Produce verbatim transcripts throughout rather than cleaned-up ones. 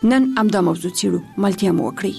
نن همدا موضوع څیړو، ملتیا مو وکړئ.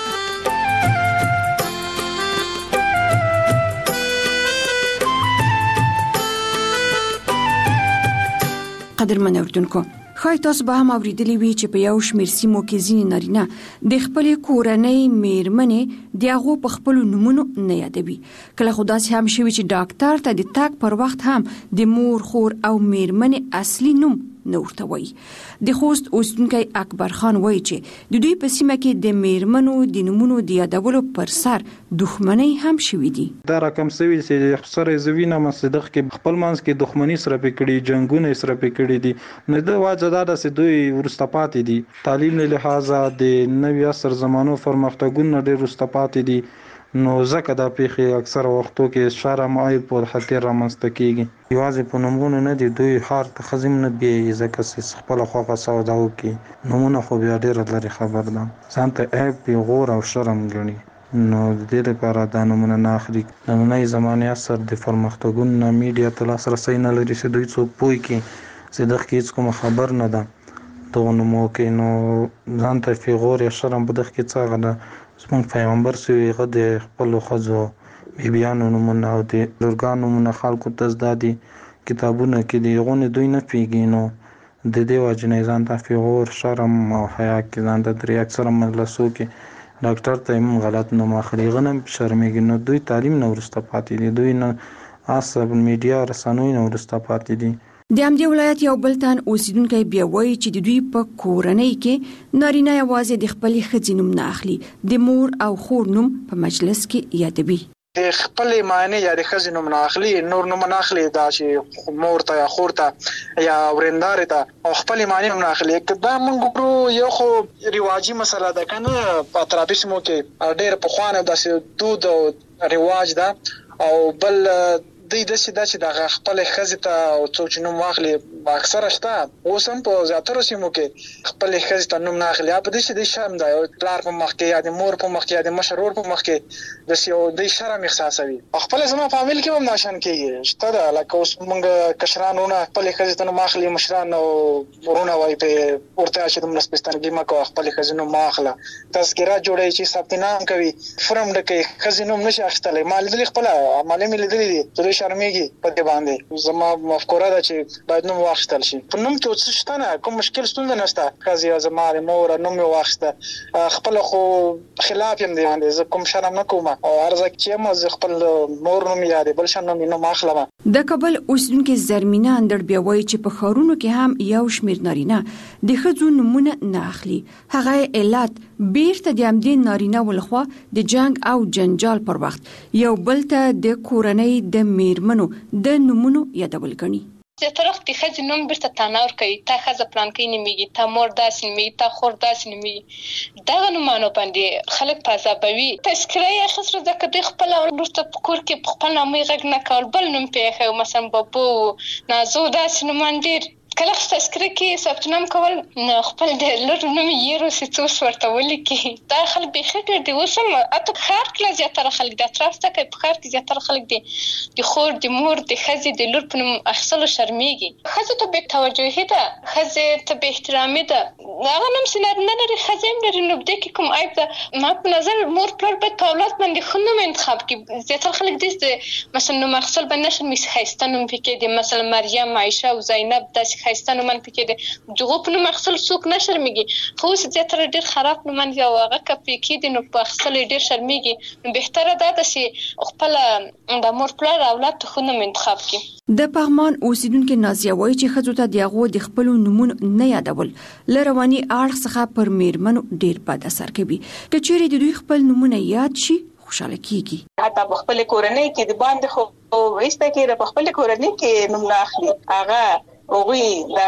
قدرمن اوریدونکو، ښایي تاسو به هم اورېدلي وي چې په یو شمېر سیمو کې ځینې نارینه د خپلې کورنۍ میرمنې د هغو په خپلو نومونو نه یادوي. کله خو داسې هم شوي چې ډاکټر ته د تګ پر وخت هم د مور، خور او میرمنې اصلي نوم نه ورته وایي. د خوست اوسیدونکی اکبر خان وایي چې د دوی په سیمه کې د میرمنو د نومونو د یادولو پر سر دښمنۍ هم شوي دي. دا رقم سوي چې سره زوینه مصدق کې خپل منځ کې دښمنۍ سره پکړي، جنگونه سره پکړي دي. نو د واجه دا د دوی ورسته پاتې دي. تعلیم له لحاظه د نوي عصر زمانو پرمختګونه ډېر ورسته پاتې دي. نو ځکه دا پیښې اکثر وختو کې شرم عیب او خطر رامنځته کیږي. یوازې په نومونو نه دي، دوی هر تخزم نه بي ځکه چې خپل خوغه سوداو کې نومونه خو بیا ډېر لري خبر ده. ځان ته عیب، پیغور او شرم ګڼي. نو د دې لپاره دا نومونه نه اخلي. نننۍ زمانه اثر د پرمختګونو میډیا ته لاسرسي نه لري چې دوی څوک پوي کې چې دغه هیڅ کوم خبر نه ده دغه نومو کې. نو ځان ته پیغور یا شرم په دغه کې څه غواړي. زموږ پیغمبر سوی غد خپل خزو بیبیانو نومونه او د لورګانو نومونه خلکو ته زده دي کتابونه کې دي، غونه دوی نه پیږي. نو د دې وجه نه ځان ته پیغور، شرم او حیا کې ځان ته درې اکثر مجلسو کې ډاکټر ته هم غلط نوم اخلي، غنم شرمېږي. نو دوی تعلیم نه ورسته پاتې دي، دوی نه عصب میډیا رسنوي نه ورسته پاتې دي. د همدې ولایت یو بل تن اوسیدونکی بیا وایي چې د دوی په کورنۍ کې نارینه یوازې د خپلې ښځې نوم نه اخلي، د مور او خور نوم په مجلس کې یادوي. د خپلې معنی یا د ښځې نوم نه اخلي، نور نوم نه اخلي، دا چې مور ته یا خور ته یا ورندارې ته او خپلې معنی نوم نه اخلي. دا موږ ګورو یو خو رواجي مسله ده که نه، په اطرافي سیمو کې ډېر پخوانه داسې دود او رواج ده. او بل دوی داسې ده چې دغه خپلې ښځې ته او څوک چې نوم واخلي اکثره شته، اوس هم په زیاترو سیمو کې خپلې ښځې ته نوم نه اخلي. په دې چې دوی شرم ده، پلار په مخ کې یا د مور په مخ کې یا د مشر ورور په مخ کې داسې یو دوی شرم احساسوي. او خپله زما فامیل کې هم ناشن کېږي شته ده، لکه اوس موږ کشران ورونه خپلې ښځې ته نوم اخلي، مشران او ورونه وایي پرې ورته چې دومره سپېڅلګي مه کوه، خپلې ښځې نوم مه اخله. تذکره جوړوي چې ثبت نام کوي، فورم ډکوي، ښځې نوم نشي اخیستلی. ما لیدلي خپله عملې مې لیدلي دي چې دوی شرمېږي په دې باندې. زما مفکوره ده چې باید نوم واخیستل شي. په نوم کې څه شته نه، کوم مشکل ستونزه نشته. ښځې زما د مور نوم مې واخیسته، خپله خو خلاف یم دې باندې، زه کوم شرم نه کوم او هر ځای چې یم زه خپل مور نوم یا د بل شان نوم نوم اخلم. د کابل اوسیدونکي زرمینه اندړ بیا وایي چې په ښارونو کې هم یو شمېر نارینه د ښځو نومونه نه اخلي. هغه علت بیرته د همدې نارینه ولخوا د جنگ او جنجال پر وخت یو بل ته د کورنۍ د میرمنو د نومونو یادول ګڼي. د طرف د ښځې نوم بیرته تنور کوي، تا ښځه پلانکۍ نومیږي، تا مور داسې نومیږي، تا خور داسې نومیږي. دغه نومانو باندې خلک په عذابوي. تذکره یې اخیستله ځکه دوی خپله وروسته په کور کې په خپل نامه یې غږ نه کول، بل نوم پرې ایښی و، مثلا بابو، نازو، داسې نومان ډېر. کله تذکره کې ثبت نام کول نو خپل د لور نوم یې روسي څوس ورته ولیکي. دا خلک بیخي ډېر دي. اوس هم حتی په ښار کې لا زیاتره خلک د اطراف څه کوي، په ښار کې زیاتره خلک دي د خور، د مور، د ښځې د لور په نوم اخیستلو شرمېږي. ښځو ته بې توجهي ده، ښځې ته بې احترامي ده. هغه نوم چې نارینه لري ښځې هم لري، نو په دې کې کوم عیب ده؟ ما په نظر مور پلار باید په اولاد باندې ښه نوم انتخاب کړي. زیاتره خلک داسې مثلا نوم اخیستل باندې نه شرمېږي، ښایسته نوم پکې دی، مثلا مریم، عایشه او زینب، داسې ښایسته نومان پکې دی. دغو په نوم اخیستل څوک نه شرمېږي. خو اوس زیاتره ډېر خراب نومان دي او هغه که پرې کېږدي نو په اخیستلو یې ډېر شرمېږي. نو بهتره دا ده چې خپله د مور پلار اولاد ته ښه نوم انتخاب کړي. د پغمان اوسیدونکي نازیه وایي چې ښځو ته د هغو د خپلو نومونو نه یادول له رواني اړخ څخه پر میرمنو ډېر بد اثر کوي. که چیرې د دوی خپل نومونه یاد شي خوشاله کیږي. حتی په خپل کورنۍ کې د باندې خو وایسته کې په خپل کورنۍ کې نوم نه اخلي. هغه اوغي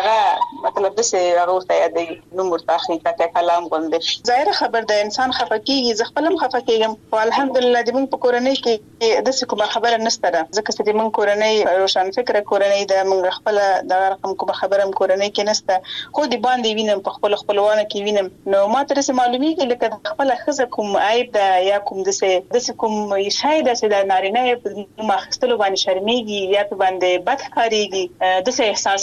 دغه مطلب د څه هغه ورته یادي نوم ورته اخلي تکه کلام غونډه. ظاهر خبر ده انسان خفه کیږي، زه خپلم خفه کیږم. او الحمدلله د موږ په کورنۍ کې د څه کومه خبره نشته ده، ځکه چې د موږ کورنۍ روشن فکر کورنۍ ده، موږ خپل د رقم کومه خبره هم کورنۍ کې نشته. خو د باندې وینم په خپل خپلوانه کې وینم، نو ما تر څه معلومیږي لکه خپل خزه کوم عیب ده یا کوم د څه د څه کوم شاید چې د نارینه په ماخستلو باندې شرمېږي یا په باندې بد ښکارېږي، د څه احساس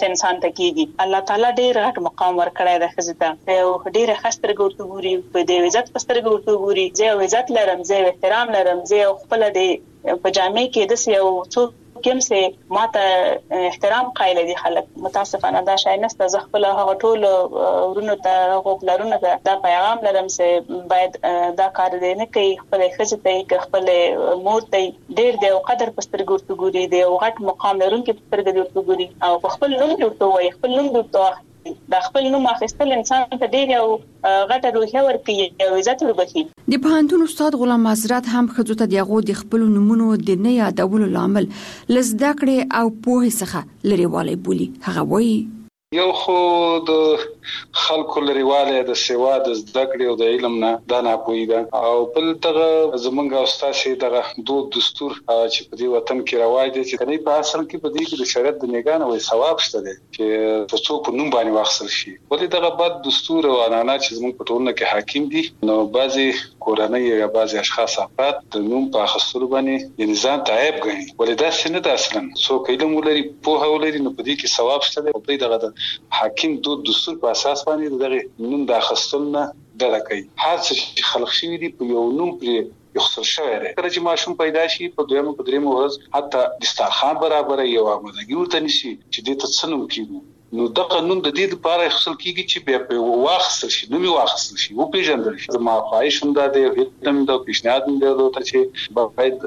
انسان ته کیږي. الله تعالی ډېر غټ مقام ورکړی د ښځې ته او ډېر خستر ګورته ګوري په دې عزت پستر ګورته ګوري زه عزت لرم زه احترام لرم زه خپل دې په جامع کې د سیو څو کوم څه ماته احترام قایل دي خلک. متاسفانه دا شای نسته زه خپل هغه ټول ورونو ته غوړلارونو ته دا پیغام لرم چې باید دا کار دې نه کوي. خپل ښځې ته خپل مور ته ډېر دی او قدر پستر ګورته ګوري دی او غټ مقام لرونکي پستر ګورته ګوري او خپل نوم ورته وایي خپل نوم ورته دا خپل نوم اخیستل انسان ته ډېر یو غټه روحیه ورکوي او عزت وربخي. د پوهنتون استاد غلام حضرت هم ښځو ته دغه د خپل نومونو د نه یادولو لامل لزده کړې او پوهې څخه لريوالی بولي. هغه وایي یو خو د خلکو لريواله د سیوا د زده کړې او د علم نه دا نه پوي دا او بل دغه زمونږ استاد شي دغه دود دستور چې په دې وطن کې رواج دي چې کني په اصل کې په دې کې د شریعت د نگاه وي ثواب شته دي چې په څوک نوم باندې واخصل شي. ولې دغه بد دستور او عنعنات چې زمونږ په ټولنه کې حاکم دي نو بعضي کورنۍ یا بعضي اشخاص افراد د نوم په اخستلو باندې یعنی ځان تعیب غني. ولې دا څنګه د اصلا څوک علم ولري پوهه ولري نو په دې کې ثواب شته دي. په دغه حاکم دود دستور په اساس باندې دغه نوم د اخستلنه ډډه کوي. هر څه خلق شوی دی په یو نوم پرې یخسر شوی دی. کله چې ماشوم پیدا شي په دویمه په دریمه ورځ حتی دسترخوان برابر یو آمادګي ورته نشي چې دې ته څه نوم کیږي نو دغه نوم د دې لپاره خپل کیږي چې بیا په واخصل شي نو می واخصل شي او پیژندل شي. زما خواهش هم ده د هیڅ د پیشنهاد نه ده چې باید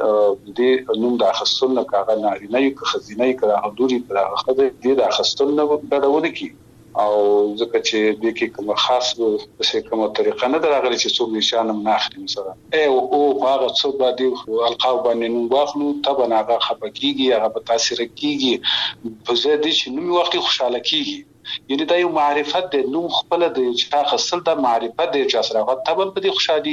د نوم د اخستل نه کاغه ناري نه یو خزینه کړه حضوري پر هغه د اخستل نه ډډول کی او ځکه چې د کې کوم خاص څه کومه طریقه نه دراغلي چې څوک نشانم نه اخلي مثلا اي او هغه څو باندې القاب باندې نو واخلو طبعا هغه خپکیږي هغه په تاثیر کیږي په زیاتې چې نو وخت خوشاله کیږي. یعنی دا یو معرفت دی نو خپل د چې خاصل د معرفت دی چې سره طبعا په دې خوشالي.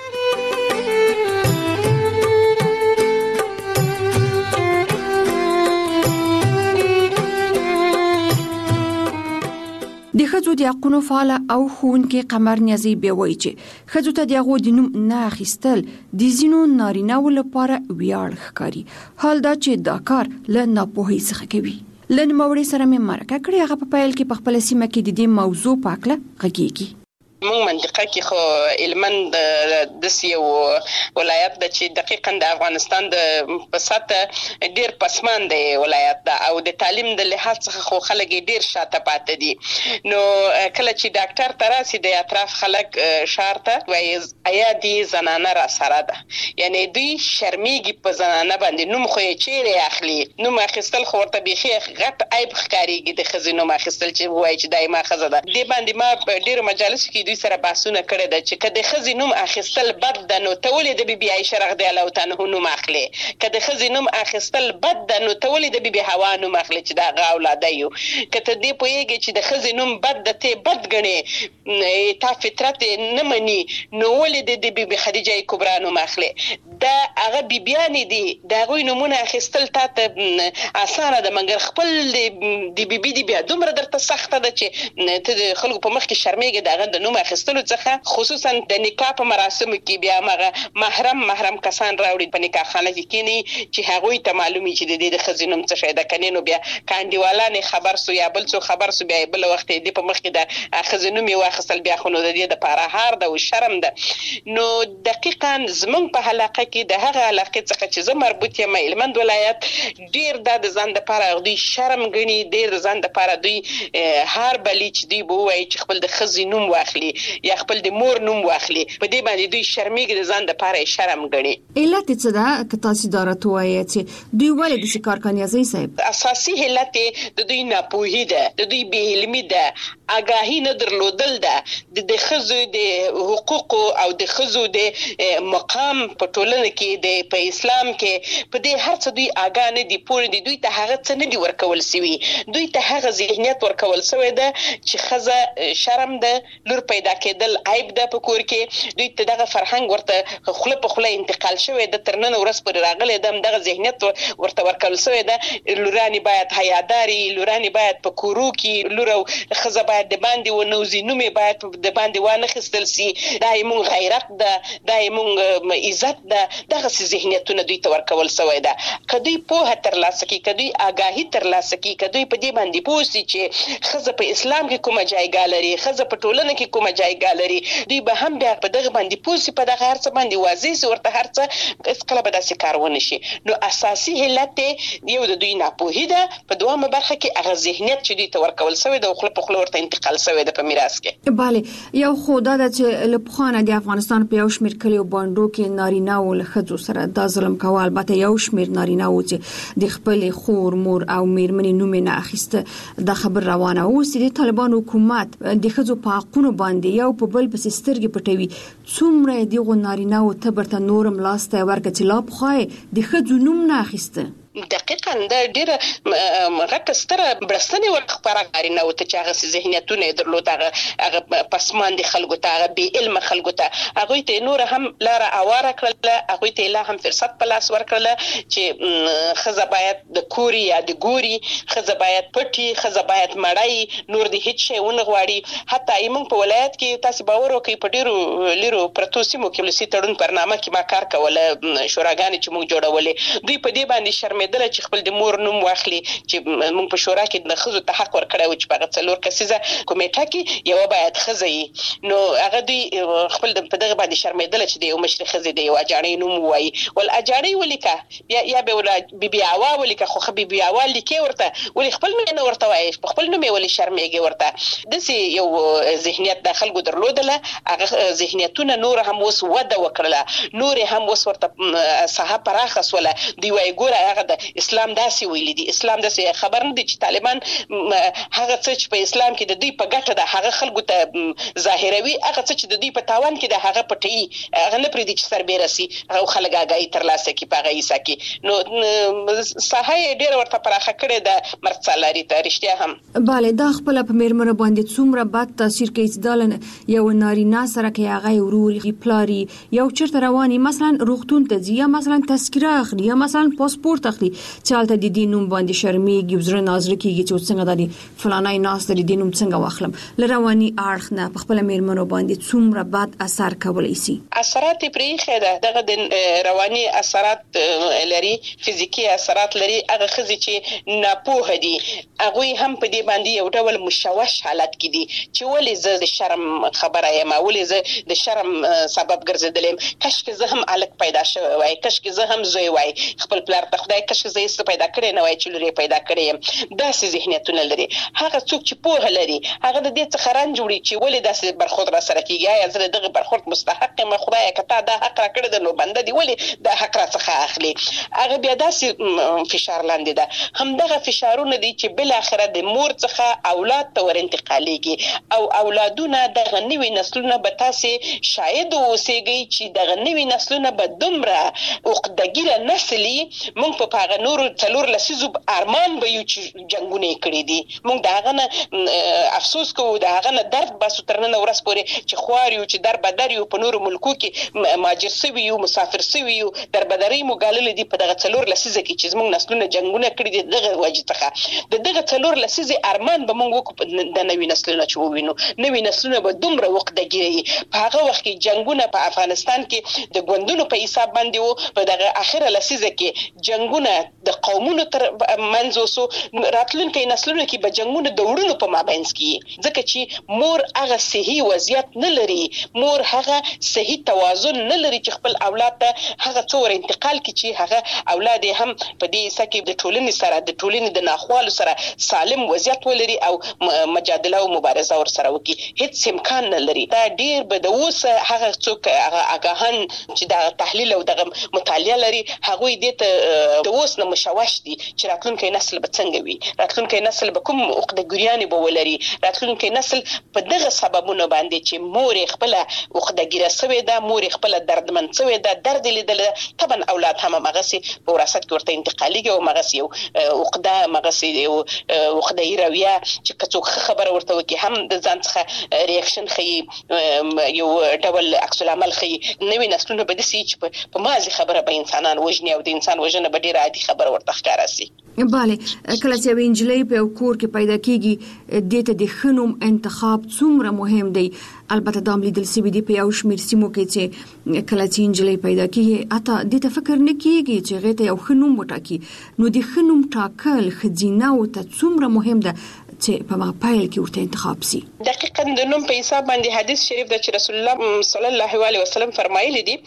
د ښځو د حقونو فعال او ښوونکي قمر نیازي به وایي چې ښځو ته د هغو د نوم نه اخیستل د ځینو نارینه‌و لپاره ویاړ ښکاري. حال دا چې دا کار له ناپوهۍ څخه کوي. له نوموړي سره مې مرکه کړې. هغه په پیل کې په خپله سیمه کې د دې موضوع په اړه غږېږي. مونږ منطقه کې خو علمن د سیو ولایت د چې دقیقاً د افغانستان د پساته ډیر پسماند ولایت ده او د تعلیم د لحاظ څخه خو خلک ډیر شاته پاتې دي. نو کله چې ډاکټر تراسي د اطراف خلک شارته وایي ایا دي زنانه را سره ده یعنی دوی شرمېږي په زنانه باندې نوم خو یې چیرې اخلي نوم اخیستل خو ورته بيخي غټ عیب ښکاریږي د ښځې نوم اخیستل چې وایي چې دایمه ښځه ده. دې باندې ما په ډیرو مجالسو کې دوی سره بحثونه کړي ده چې کله ښځې نوم اخیستل بد ده نو ته ولې د بیبي عائشه رضی الله تعالی عنها نوم اخلي. کله ښځې نوم اخیستل بد ده نو ته ولې د بیبي حوا نوم اخلي چې دا غا اولاد یو. کته دې پوهیږي چې د ښځې نوم بد ده ته بد غني تا فطرت نه مني نو ولې د بیبي خدیجه کبرا نوم اخلي. دا هغه بیبيان دي دا غوي نمونه اخیستل ته اسانه ده مګر خپل د بیبي دی بیا دومره درته سخته ده چې ته خلکو په مخ کې شرمېږي دا غند نوم اخیستلو څخه خصوصا د نکاح په مراسمو کې بیا مغه محرم محرم کسان راوړي په نکاح خانه کې کینی چې هغوی ته معلومي چې د دې خزې نوم څه شي ده کني نو بیا کاندیوالان خبر سو یا بل څه خبر سو بیا بل وخت دې په مخ کې د خزې نوم یې واخصل بیا خو نو د دې د پاره هار ده او شرم ده. نو دقیقاً زمون په علاقه کې د هغه علاقه څخه چې زه مربوط یم هلمند ولایت ډیر د ځان د پاره دوی شرم غني ډیر ځان د پاره دوی هر بلی چې دوی بو وای چې خپل د خزې نوم واخلي یا خپل د مور نوم واخلي په دې باندې دوی شرمېږي د ځان د پاره شرم غني. علت څه ده که تاسو دارت وایي چې دوی ولې د شکار کنیازي صاحب اساسي علت د دوی ناپوهي ده د دوی بې علمي ده آگاهی نه درلودل ده د خزو د حقوق او د خزو د مقام په ټولنه کې د په اسلام کې په دې هر څه دوی آگاه نه دي پوه دي دوی ته هغه څه نه دي ورکول سوي دوی ته هغه ذهنیت ورکول سوی ده چې خزه شرم ده لور پیدا کېدل عیب ده په کور کې دوی ته دغه فرهنګ ورته خله په خله انتقال شوی ده تر نن ورځ پر راغلی ده دغه ذهنیت ورته ورکول سوی ده لورانی باید حیاداری لورانی باید په کورو کې لور او خزه باید د باندې و نوزي نومې باید د باندې وانه خستل سي دا یمون غیرت ده دا یمون عزت ده دغه ذهنیتونه دوی ته ورکول شوی ده. کدی په ترلاسه کی کدی آگاهی ترلاسه کی کدی په دې باندې پوسی چې خزه په اسلام کې کومه جایګه لري، خزه په ټولنه کې کومه جایګه لري، دوی به هم بیا په دغه باندې پوسی په دغه هرڅ باندې واضح ورته هرڅ اس کله به داسې کارونه شي. نو اساسي علت یو د دوی ناپوهي ده، په دوامه برخه کې هغه ذهنیت چې دوی ته ورکول شوی ده او خپل په خپل ورته انتقال شوی ده په میراث کې. bale یو خدا د چې لپخانه د افغانستان په یو شمیر کلیو باندې کې نارینه او لخذو سره د ظلم کول، البته یو شمیر نارینه او چې د خپل خور مور او میرمنې نوم نه اخیسته د خبر روانه او چې د طالبان حکومت د خځو په حقونو باندې یو په بل پس سترګې پټوي. څومره دغه نارینه او تبرته نورم لاسته ورکړي لا بخای د خځو نوم نه اخیسته. دقیقاً دا ډیره غټه ستره برستنې ورخبره غاري نه وته چې هغه ذهنیتونه درلود، هغه هغه پسمان دي خلکو ته، هغه بی علم خلکو ته، هغه ته نور هم لار اواره کړل، هغه ته لا هم فرصت په لاس ورکړل چې خزه باید د کوري یا د ګوري، خزه باید پټي، خزه باید مړای، نور دي هیڅ شی ونه غواړي. حتی ایمن په ولایت کې تاسو باور وکړئ په ډیرو لیرو پرتو سیمو کې ولسی تړون برنامه کې ما کار کوله، شوراګانې چې موږ جوړولې دوی په دې باندې شرمې دل چې خپل د مور نوم واخلي چې موږ په شورا کې د خزو ته حق ورکړی و چې په څلور کسیزه کمیټه کې یو باید خزه وي. نو هغه دوی خپل په دغه باندې شرمېدل چې د یو مشر خزه دی یو اجاړی نوم وایي، ول اجاړی ولیکه یا یا به ولا بیبي اوا ولیکه، خو خبي بي اوا لیکي ورته ولي خپل نوم نه ورته وایي، خپل نوم ولي شرمېږي ورته. دسي یو ذهنیت د خلکو درلودله، هغه ذهنیتونه نور هم وس وده وکړله، نور هم وس ورته صحه پراخه سوله. دی وای ګوره هغه د اسلام داسې ویلي دي، اسلام داسې خبر نه دي چې طالبان هغه څه چې په اسلام کې د دوی په ګټه ده هغه خلکو ته ظاهروي، هغه څه چې د دوی په تاوان کې ده هغه پټي، هغه نه پرېږدي چې سربیره سي، هغه خلک آګاهي ترلاسه کړي په هغه حصه کې. نو ساحه یې ډېره ورته پراخه کړې ده مرد سالاري ته رښتیا هم. bale دا خپل په میرمنو باندې څومره بد تاثیر کوي چې دالن یو نارینه سره کې هغه وروري پلاري یو چرته رواني مثلا روغتون ته ځي یا مثلا تذکره اخلي یا مثلا پاسپورت اخلي چالته د دې نوم باندې شرمېږي، وزره نازره کېږي چې څنګه د فلانای ناس د دې نوم څنګه واخلم. لرواني اړخ نه په خپل میرمنو باندې څومره بد اثر کولی شي. اثرات پرېخه ده دغه د رواني اثرات لري، فزیکی اثرات لري. هغه خزي چې ناپوه دي هغه هم په دې باندې یو ډول مشوش حالت کې دي چې ولې زه د شرم خبره یم، ولې زه د شرم سبب ګرځیدلم، کاش کې زه هم الک پیدا شوی وای، کاش کې زه هم زوی وای، خپل پلار ته خدای کاش زه یې پیدا کړی نه وای چې لري پیدا کړی. داسې ذهنیتونه لري. هغه څوک چې پوهه لري هغه د دې څخه رنج وړي چې ولې داسې برخورد را سره کیږي، یا زه دغه برخورد مستحق یم، خدای کته دا حق را کړی د نو بنده دی ولې دا حق را څخه اخلي. هغه بیا داسې فشار لاندې ده. هم دغه فشارونه دي چې بل اخره د مور څخه اولاد ته ور انتقالېږي او اولادونه دغه نوي نسلونه به تاسې شاید اوسېږي چې دغه نوي نسلونه به دومره عقدګیره نسلي مونږ په هغه نور څلور لسیزو ارمان به یو چې جنگونه کړی دي، مونږ دا غنه افسوس کوو، دا غنه درد باسو ترنه ورس پورې چې خواريو چې در بدر یو په نور ملکو کې ماجر سوي یو مسافر سوي یو در بدري مګالل دي په دغه څلور لسیزه کې چې مونږ نسلونه جنگونه کړی دي. دغه وجه څخه د دغه څلور لسیزه ارمان به مونږ وکړو د نوې نسلونه چې ووینو، نوې نسلونه به دومره وقدګي. په هغه وخت کې جنگونه په افغانستان کې د ګوندونو په حساب باندې وو، په دغه اخره لسیزه کې جنگونه د قومونو تر منځ وسو، راتلونکي نسلونو کې به جنگونه د وړونو په مابینځ کې، ځکه چې مور هغه صحیح وضعیت نه لري، مور هغه صحیح توازن نه لري چې خپل اولاد ته هغه څور انتقال کړي چې هغه اولاد هم په دې سکه د ټولنې سره د ټولنې د ناخوالو سره سالم وضعیت ولري او مجادله او مبارزه ور سره وکړي. هیڅ امکان نه لري. دا ډیر به د اوس هغه څوک هغه اگاهن چې د تحلیل او د مطالعه لري هغه دې ته د اوس نه مشوش دي چې راتلونکي نسل به څنګه وي، راتلونکي نسل به کوم عقدګریانې به ولري، راتلونکي نسل په دغه سببونو باندې چې مور خپل عقدګیره سوي ده، مور خپل دردمن سوي ده، درد لیدل طبعا اولاد هم مغسي په وراثت کې ورته انتقالي او مغسي او عقده مغسي او عقدې رویه چې کڅوک خبره ورته وکي هم د ځان څخه ریاکشن خي یو ډول عکس العمل خي. نوې نسلونه به د سي چې په مازي خبره به انسانان وژني او د انسان وژنه به ډیره عادي خبره ورته ښکارا سي. bale کله چې وینجلې په کور کې پیدا کیږي د ته د خنوم انتخاب څومره مهم دی. البته دا هم لیدل شوي دي په یو شمېر سیمو کې چې کله چې نجلۍ پیدا کیږي اته دې ته فکر نه کیږي چې هغې ته یو ښه نوم وټاکي. نو د ښه نوم ټاکل ښځینه‌و ته څومره مهم ده چې په ما پایل کې ورته انتخاب سي؟ دقیقاً د نوم په حساب باندې حدیث شریف د رسول الله صلی الله علیه وسلم فرمایلی دي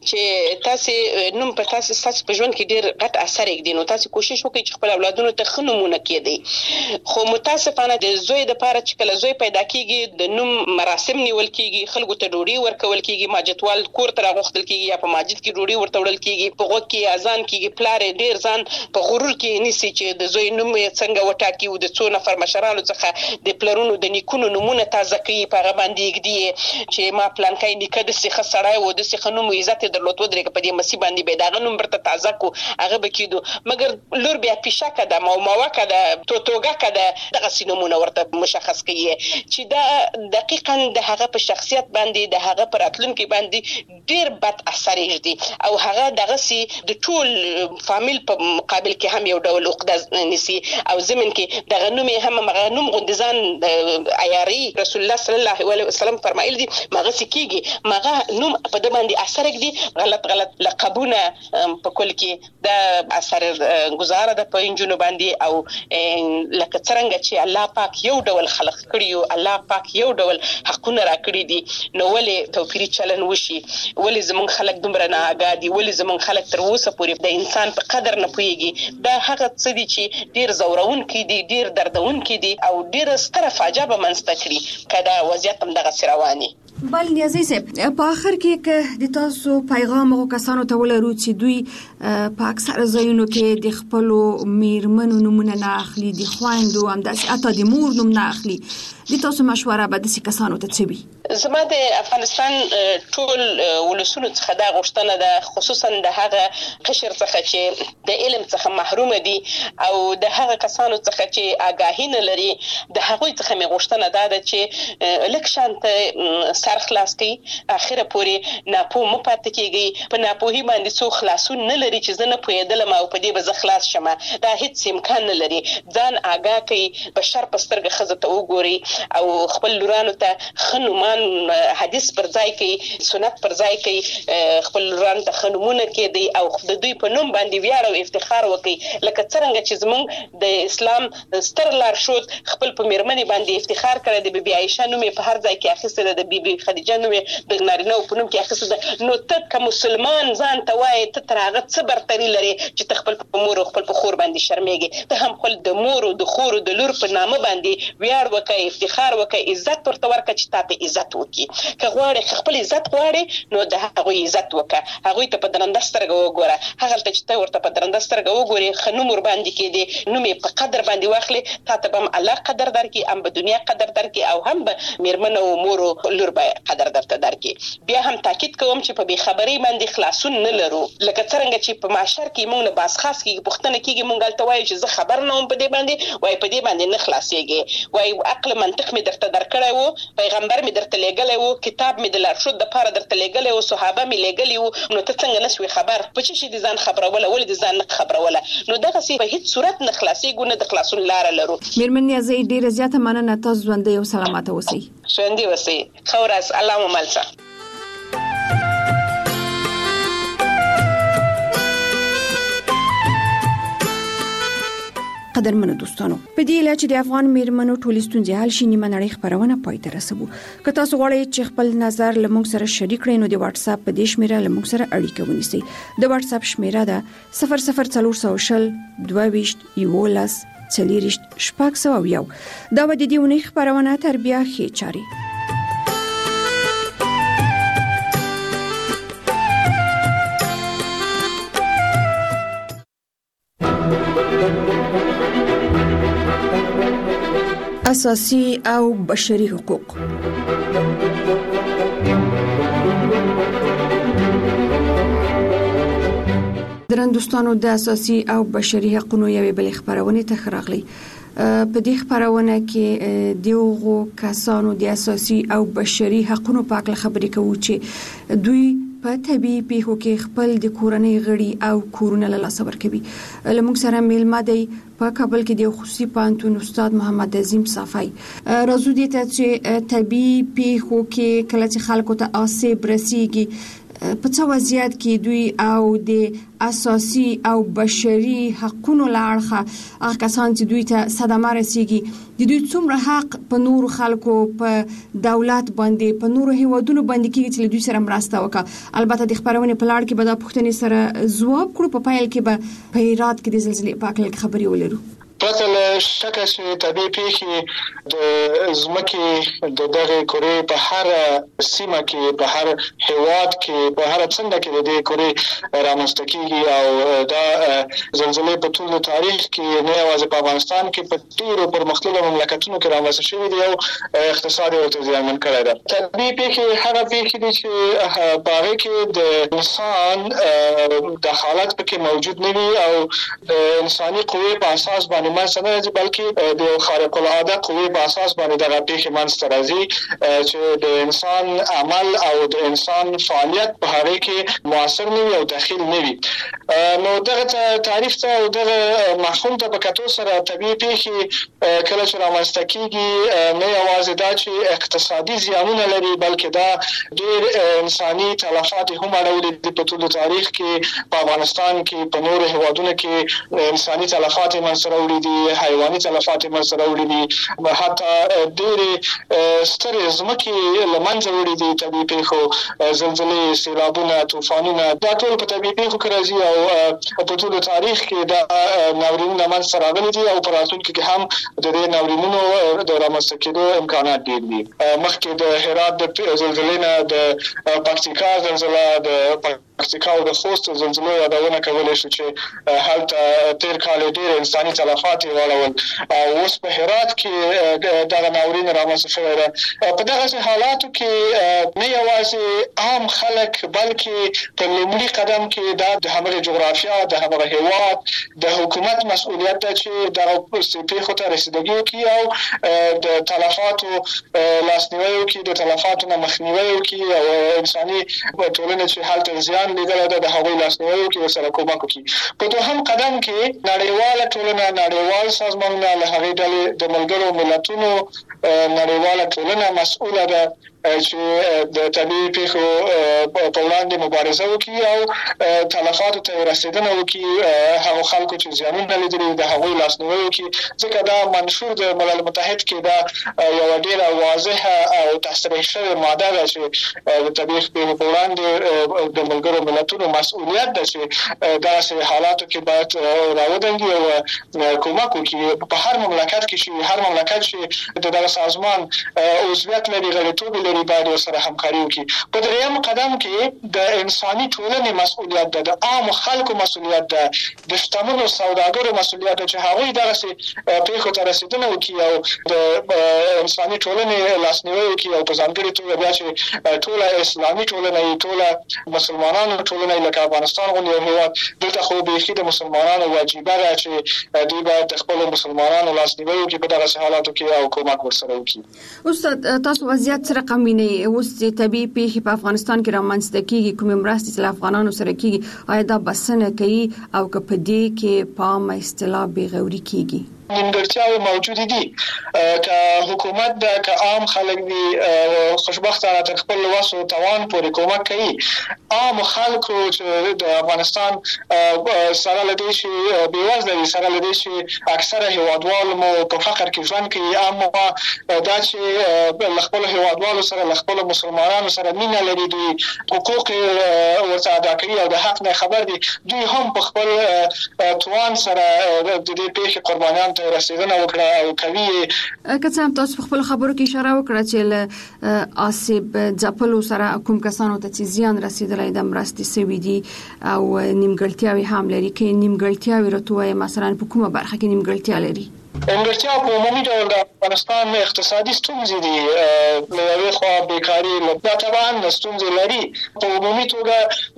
چې تاسو نوم په تاسو تاسو په ژوند کې ډیر غټ اثر کوي. نو تاسو کوشش وکړئ چې خپل اولادونو ته ښه نومونه کېږي. خو متاسفانه د زوی د پاره چې کله زوی پیدا کیږي د نوم مراسم نیول کیږي، خلکو ته ډوډۍ ورکول کیږي، ماجتوال کور ته راغوښتل کیږي یا په مسجد کې ډوډۍ ورته وړل کیږي، په غوږ کې اذان کیږي. پلار ډیر ځان په غرور کې نیسي چې د زوی نوم یې څنګه وټاکي او د څو نفر مشرانو څخه د پلرونو د نیکونو نمونه تازه کوي، په هغه باندې ږدي چې ما پلانکای نیکه د سیخه سړی و د سیخه نوم عزت درلود ودرېږه په دې مسی باندې به دغه نوم برته تازه کو هغه به کېدو. مګر لور بیا پیشکه ده، موماوکه ده، توتوګکه ده، دغه سینمونه ورته مشخص کوي چې دا دقیقاً د هغه په شخصیت باندې د هغه پر راتلونکي باندې ډیر بد اثر یږدي او هغه دغه سي د ټول فامیل په مقابل کې هم یو ډول عقده نسی او زمين کې دغه نوم هم هغه نوم غوندزان عیاري. رسول الله صلی الله علیه وسلم فرمایلی دي مغه سکیږي مغه نوم په د باندې اثر کړي. غلط غلط لقبونه په کل کې د اثر گزاره د پنځونو باندې او لکه څنګه چې الله پاک یو ډول خلق کړی او الله پاک یو ډول حقونه را کړی دي نو ولې توفیری چلن وشي؟ ولې زمون خلک دومره نه آګادي؟ ولې زمون خلک تر اوسه پورې د انسان په قدر نه پوهیږي؟ دا هغه څه دي چې ډیر زورون کې دي، ډیر دردون کې دي او ډیر ستره فاجعه به منځته کړي کدا وضعیت هم دغه رواني. بل نیازی صاحب په آخر کې که د تاسو پیغام او کسانو ته ولرو چې دوی په اکثر ځایونو کې د خپلو میرمنو نومونه نه اخلي، د خویندو همداسې حتی د مور نوم نه اخلي، د تاسو مشوره به داسې کسانو ته څه وي؟ زما د افغانستان ټول ولسونو څخه دا غوښتنه ده، خصوصا د هغه قشر څخه چې د علم څخه محروم دي او د هغه کسانو څخه چې آگاهی نه لري، د هغوی څخه مې غوښتنه ده ده چې لږ شانته سر خلاص کړي، اخره پورې ناپوه مه پاتې کېږي. په ناپوهي باندې څو خلاصون نه لري چې زه نه پوهېدلم او په دې به زه خلاص شم، دا هیڅ امکان نه لري. ځان آگاه کړي، بشر په سترګه ښځه ته وګوري او خپل لورانو ته ښه نومان حدیث پر ځای کوي، سنت پر ځای کوي، خپل لورانو ته ښه نومونه کېدی او د دوی په نوم باندې ویاړ او افتخار وکړي. لکه څرنګه چې زموږ د اسلام ستر لارښود خپل په میرمنې باندې افتخار کړی، د بیبي عایشه نوم یې په هر ځای کې اخیستی دی، د بیبي خدیجه نوم یې د نارینه‌و په نوم کې اخیستی دی. نو ته که مسلمان ځان ته وایې ته تر هغه څه برتري لرې چې ته خپل په مور او خپل په خور باندې شرمېږې؟ ته هم خپل د مور او د خور او د لور په نامه باندې ویاړ وکړه، افتخار وکړه، عزت ورته ورکړه چې تا ته عزت وکړي. که غواړې خپل عزت غواړې نو د هغوی عزت وکړه، هغوی ته په درنده سترګه وګوره. هغلته چې ته ورته په درنده سترګه وګورې، ښه نوم ورباندې کېدې، نوم یې په قدر باندې واخلې، تا ته به هم الله قدر درکړي، هم به دنیا قدر درکړي او هم به میرمن او مور او لور به قدر درته درکړي. بیا هم تاکید کوم چې په بېخبرۍ باندې خلاصون نه لرو. لکه څرنګه چې په معاشر کې موږ نه باسخاص کېږي، پوښتنه کېږي، موږ هلته وایو چې زه خبر نه وم په دې باندې، وایي په دې باندې نه خلاصېږي، وایي عقل منطق مې درته درکړی و، پیغمبر مې درته لېږلی و، کتاب مې د لارښود دپاره درته لېږلی و، صحابه مې لېږلي وو، نو ته څنګه نه سوې خبر؟ په څه شي دې ځان خبروله؟ ولې دې ځان نه خبروله؟ نو دغسې په هېڅ صورت نه خلاصېږو، نه د خلاصون لاره لرو. میرمن نیازۍ ډېره زیاته مننه، تاسو ژوندۍ او سلامته اوسئ. ژوندي اوسئ. ښه ورځ. الله مو مل شه. قدرمنو دوستانو، په دې اله چې د افغان میرمنو ټولې ستونزې حل شي، نیمه نړۍ خپرونه پای ته رسوو. که تاسو غواړئ چې خپل نظر له موږ سره شریک کړئ نو د واتس اپ په دې شمیره له موږ سره اړیکه ونیسئ. د واتس اپ شمیره ده صفر صفر څلور سوه شل دوه ویشت یولس څلېرویشت شپږ سوه او یو. دا به د دې اونۍ خپرونه تر بیا ښې چارې. اساسي او بشري حقوق. درن دوستانو، د اساسي او بشري حقوقو یوې بلې خبرونه ته راغلي. په دې خبرونه کې دغه کسانو د اساسي او بشري حقوقو په اړه خبرې کوي چې دوی په طبي پیښو کې خپل د کورنۍ غړي او کورونه له لاسه ورکوي. لمونږ سره میلمه دی په کابل کې د خصوصي پوهنتون استاد محمد عظیم صافی. راځو دې ته چې طبي پیښو کې کله چې خلکو ته آسیب رسیږي په څه وضعیت کې دوی او د اساسي او بشري حقوقو لارخه هغه کسان چې دوی ته صدمه رسیږي د دوی څومره حق په نور خلکو په دولت باندې په نور هیوادونو باندې کې چې دوی سره مرسته وکړه. البته د خبرونه په لړ کې به دا پوښتنې سره ځواب کړو. په پایل کې به په هرات کې د زلزلې په اړه خبرې ولرو. پرته له شکه چې طبيعي پیښې د ځمکې د دغه کورې په هر سیمه کې په هر هیواد کې په هر څنډه کې د دې کورې رامنځته کیږي او دا زلزلې په ټول تاریخ کې نه یوازې په افغانستان کې په ډیرو پرمختللو مملکتونو کې رامنځته شوې دي او اقتصاد ورته زیانمن کړی دی. طبيعي پیښې هغه پیښې دي چې په هغه کې د انسان د حالت پکې موجود نه وي او د انساني قوې په اساس باندې منځته نه راځي بلکې د خارق العاده قوې په اساس باندې دغه پیښې منځته راځي چې د انسان عمل او د انسان فعالیت په هغه کې موثر نه وي او داخل نه وي. نو دغه تعریف ته او دغه مفهوم ته په کتو سره طبيعي پیښې کله چې رامنځته کیږي نه یوازې دا چې اقتصادي زیانونه لري بلکې دا ډېر انساني تلفات هم اړولې دي. په ټول تاریخ کې په افغانستان کې په نورو هیوادونو کې انساني تلفات منځته راوړي دي، حیواني تلفات منځته راوړي دي، حتی ډېرې سترې ځمکې له منځه وړي دي. طبيعي پیښو زلزلې، سیلابونه، طوفانونه دا ټول په طبيعي پیښو کې راځي او په ټول تاریخ کې دا ناورینونه منځته راغلي دي او په راتلونکي کې هم د دې ناورینونو د رامنځته کېدو امکانات ډېر دي. مخکې د هرات د زلزلې نه د پکتیکا زلزله، د پکتیکا او د خوست زلزلو یادونه کولای شو چې هلته تیر کال ډېر انساني تلفات واړول او اوس په هرات کې دغه ناورین رامنځته شوی دی. په دغه حالاتو کې نه یوازې عام خلک بلکې په لومړي قدم کې دا د همغه جغرافیا د همغه هیواد د حکومت مسؤلیت ده چې دغه پیښو ته رسیدګي وکړي او د تلفاتو لاسنیوي وکړي، د تلفاتو نه مخنیوي وکړي او انساني ټولنه چې هلته زیان لیدلی ده د هغوی لاسنیوي وکړي او سره کومک وکړي. په دوهم قدم کې نړیواله ټولنه، نړیوال سازمانونه له هغې ډلې د ملګرو ملتونو نړیواله ټولنه مسؤله ده چې د طبيعي پیښو په وړاندې مبارزه وکړي او تلفاتو ته رسیدنه وکړي، هغو خلکو چې زیانونه لیدلي د هغوی لاسنیوي وکړي. ځکه دا منشور د ملل متحد کې دا یوه ډېره واضحه او تصریح شوې ماده ده چې د طبيعي پیښو په وړاندې د ملګرو ملتونو مسؤلیت ده چې داسې حالاتو کې باید راودنګي او کومک وکړي. په هر مملکت کې چې هر مملکت چې د دغه سازمان عضویت لري، غړیتوب لري، باید ورسره همکاري وکړي. په درېیم قدم کې د انساني ټولنې مسؤلیت ده، د عامو خلکو مسؤلیت ده، د شتمنو سوداګرو مسؤلیت ده چې هغوی دغسې پیښو ته رسیدنه وکړي او د انساني ټولنې لاسنیوي وکړي او په ځانګړې توګه بیا چې ټوله اسلامي ټولنه یې، ټوله مسلمانانو ټولنه یې لکه افغانستان غوندې یو هېواد، دلته خو بیخي د مسلمانانو واجبه ده چې دوی باید د خپلو مسلمانانو لاسنیوي وکړي په دغسې حالاتو کې او کومک ورسره وکړي. استاد، تاسو وضعیت سره ویني اوس چې طبيعي پیښې په افغانستان کې رامنځته کیږي، کومې مرستې چې افغانانو سره کیږي، آیا دا بسنه کوي او که په دې کې په عامه اصطلاح بېغوري کیږي؟ نیمګړتیاوې موجودې دي. که حکومت ده، که عام خلک دي، خوشبختانه تر خپل وس او توان پورې کومک کوي. عام خلکو چې د افغانستان سره له دې چې بېوزله دي، سره له دې چې اکثره هیوادوال مو په فقر کې ژوند کوي، اما دا چې له خپلو هیوادوالو سره، له خپلو مسلمانانو سره مینه لري، دوی حقوق ورته ادا کوي او د حق نه خبر دي، دوی هم په خپل توان سره د دې پیښې قربانیان رسیدنه وکړه او کوي. که څه هم تاسو په خپل خبرو کې اشاره وکړه چې له آسیب ځپلو سره کوم کسانو ته چې زیان رسیدلی د مرستې سوي دي او نیمګړتیاوې هم لري، که نیمګړتیاوې راته ووایې مثلا په کومه برخه کې نیمګړتیا لري؟ انګړتیا په عمومي ډول د افغانستان اقتصادي ستونزې دي، له یوې خوا بیکاري دا طبعا ستونزې لري. په عمومي توګه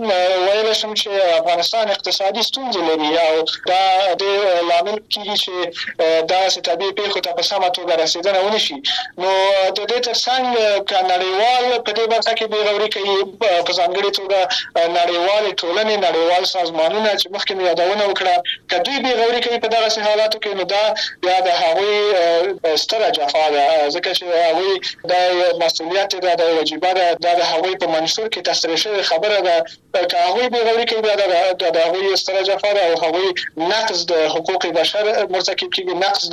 ویلی شم چې افغانستان اقتصادي ستونزې لري او دا د لامل کېږي چې داسې طبیعي پیښو ته په سمه توګه رسېدنه ونه شي. نو د دې تر څنګ که نړیوال په دې برخه کې بېغوري کوي، په ځانګړې توګه نړیوالې ټولنې، نړیوال سازمانونه چې مخکې مې یادونه وکړه، که دوی بېغوري کوي په دغسې حالاتو کې، نو دا بیا د هغوی ستره جفا ده، ځکه چې هغوی دا مسؤلیت ده، دا وجیبه ده، دا د هغوی په منشور کې تصریح شوې خبره ده. که هغوی بېغوري کوي بیا د هغوی ستره جفا ده او هغوی نقض د حقوق بشر مرتکب کېږي، نقض